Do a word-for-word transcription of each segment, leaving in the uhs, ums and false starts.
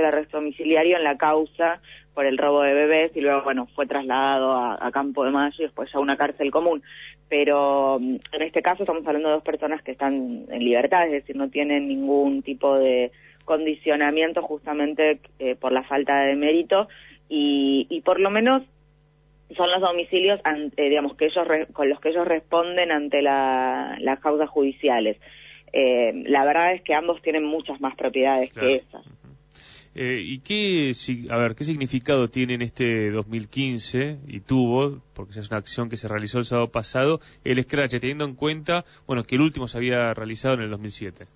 arresto domiciliario en la causa por el robo de bebés y luego, bueno, fue trasladado a, a Campo de Mayo y después a una cárcel común. Pero en este caso estamos hablando de dos personas que están en libertad, es decir, no tienen ningún tipo de condicionamiento justamente eh, por la falta de mérito y, y por lo menos son los domicilios, eh, digamos, que ellos re, con los que ellos responden ante la, las causas judiciales. Eh, la verdad es que ambos tienen muchas más propiedades claro. que esas. Eh, ¿Y qué, a ver, qué significado tiene en este dos mil quince, y tuvo, porque ya es una acción que se realizó el sábado pasado, el Scratch, teniendo en cuenta, bueno, que el último se había realizado en el dos mil siete?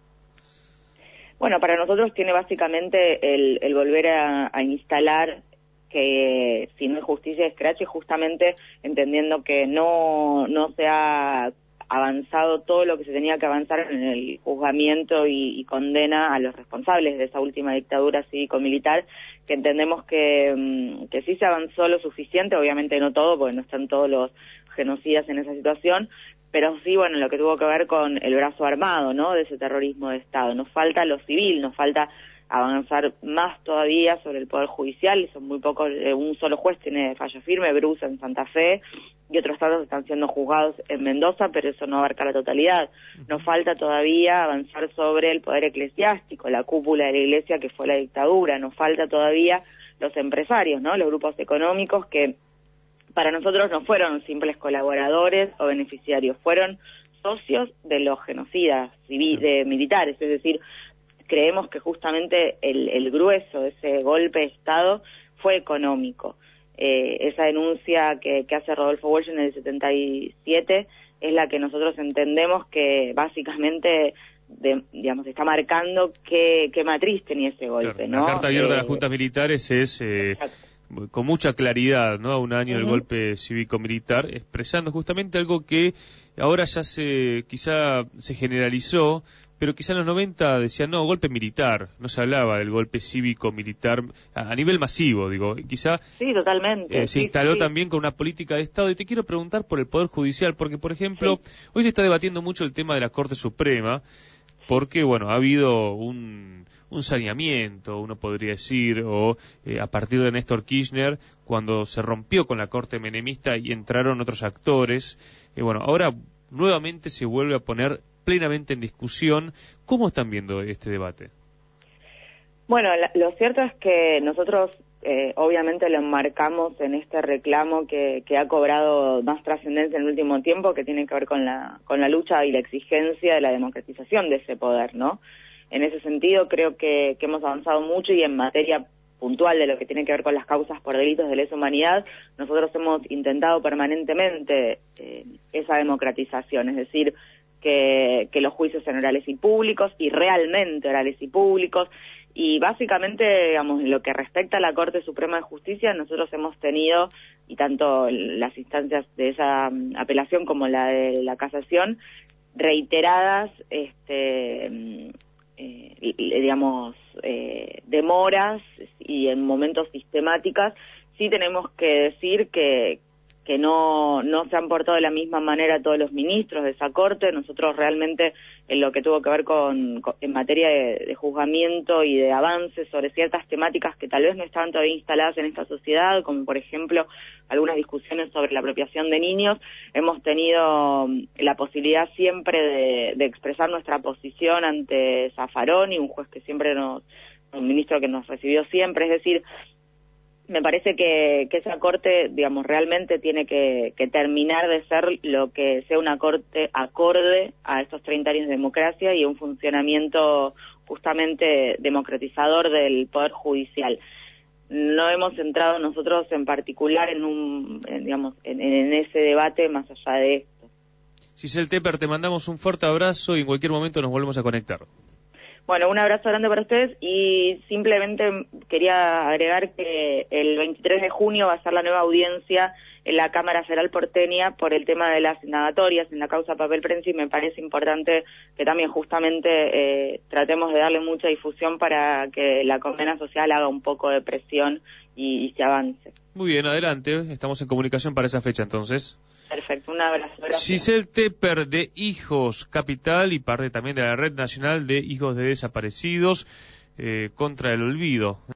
Bueno, para nosotros tiene básicamente el, el volver a, a instalar que si no hay justicia de Scratch, justamente entendiendo que no, no se ha avanzado todo lo que se tenía que avanzar en el juzgamiento y, y condena a los responsables de esa última dictadura cívico-militar, que entendemos que, que sí se avanzó lo suficiente, obviamente no todo, porque no están todos los genocidas en esa situación, pero sí, bueno, lo que tuvo que ver con el brazo armado, ¿no?, de ese terrorismo de Estado. Nos falta lo civil, nos falta avanzar más todavía sobre el Poder Judicial, y son muy pocos, eh, un solo juez tiene fallo firme, Bruce en Santa Fe, y otros tantos están siendo juzgados en Mendoza, pero eso no abarca la totalidad. Nos falta todavía avanzar sobre el poder eclesiástico, la cúpula de la Iglesia que fue la dictadura, nos falta todavía los empresarios, ¿no?, los grupos económicos que para nosotros no fueron simples colaboradores o beneficiarios, fueron socios de los genocidas civil, de militares, es decir, creemos que justamente el, el grueso de ese golpe de Estado fue económico. Eh, esa denuncia que, que hace Rodolfo Walsh en el setenta y siete es la que nosotros entendemos que básicamente, de, digamos, está marcando qué, qué matriz tenía ese golpe, claro, ¿no? La carta abierta eh, de las juntas militares es eh, con mucha claridad, ¿no?, a un año uh-huh. del golpe cívico-militar, expresando justamente algo que ahora ya se quizá se generalizó, pero quizá en los noventa decían, no, golpe militar, no se hablaba del golpe cívico-militar a, a nivel masivo, digo, quizá sí, totalmente. Eh, se sí, instaló sí. también con una política de Estado, y te quiero preguntar por el Poder Judicial, porque, por ejemplo, sí. hoy se está debatiendo mucho el tema de la Corte Suprema, porque, bueno, ha habido un, un saneamiento, uno podría decir, o eh, a partir de Néstor Kirchner, cuando se rompió con la Corte menemista y entraron otros actores, y eh, bueno, ahora nuevamente se vuelve a poner plenamente en discusión. ¿Cómo están viendo este debate? Bueno, la, lo cierto es que nosotros eh, obviamente lo enmarcamos en este reclamo que, que ha cobrado más trascendencia en el último tiempo, que tiene que ver con la, con la lucha y la exigencia de la democratización de ese poder, ¿no? En ese sentido creo que, que hemos avanzado mucho, y en materia puntual de lo que tiene que ver con las causas por delitos de lesa humanidad, nosotros hemos intentado permanentemente eh, esa democratización, es decir, que, que los juicios sean orales y públicos, y realmente orales y públicos, y básicamente, digamos, en lo que respecta a la Corte Suprema de Justicia, nosotros hemos tenido, y tanto las instancias de esa um, apelación como la de la casación, reiteradas, este, eh, digamos, eh, demoras y en momentos sistemáticas. Sí tenemos que decir que que no no se han portado de la misma manera todos los ministros de esa corte. Nosotros realmente, en lo que tuvo que ver con, con en materia de, de juzgamiento y de avances sobre ciertas temáticas que tal vez no estaban todavía instaladas en esta sociedad, como por ejemplo algunas discusiones sobre la apropiación de niños, hemos tenido la posibilidad siempre de, de expresar nuestra posición ante Zaffaroni, un juez que siempre nos, un ministro que nos recibió siempre, es decir, me parece que, que esa corte, digamos, realmente tiene que, que terminar de ser lo que sea una corte acorde a estos treinta años de democracia y un funcionamiento justamente democratizador del Poder Judicial. No hemos entrado nosotros en particular en un, en, digamos, en, en ese debate más allá de esto. Giselle Tepper, te mandamos un fuerte abrazo y en cualquier momento nos volvemos a conectar. Bueno, un abrazo grande para ustedes, y simplemente quería agregar que el veintitrés de junio va a ser la nueva audiencia en la Cámara Federal porteña por el tema de las indagatorias en la causa Papel Prensa, y me parece importante que también justamente eh, tratemos de darle mucha difusión para que la condena social haga un poco de presión y, y se avance. Muy bien, adelante, estamos en comunicación para esa fecha entonces. Perfecto, un abrazo. Gracias. Giselle Tepper, de Hijos Capital, y parte también de la Red Nacional de Hijos de Desaparecidos eh, contra el Olvido.